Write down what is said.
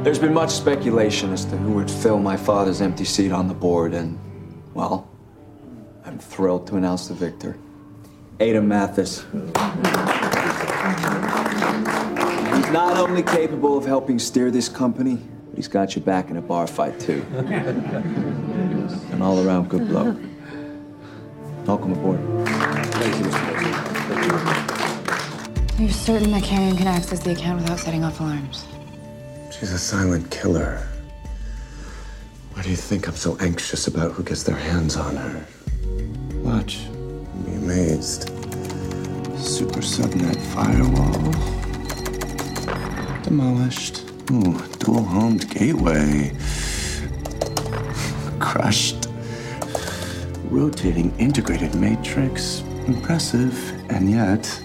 There's been much speculation as to who would fill my father's empty seat on the board, and, well, I'm thrilled to announce the victor. Adam Mathis. He's not only capable of helping steer this company, but he's got your back in a bar fight, too. An all-around good bloke. Welcome aboard. Thank you, Mr. President. You're certain that Karen can access the account without setting off alarms? She's a silent killer. Why do you think I'm so anxious about who gets their hands on her? Watch. You'll be amazed. Super subnet firewall. Demolished. Ooh, dual-homed gateway. Crushed. Rotating integrated matrix. Impressive, and yet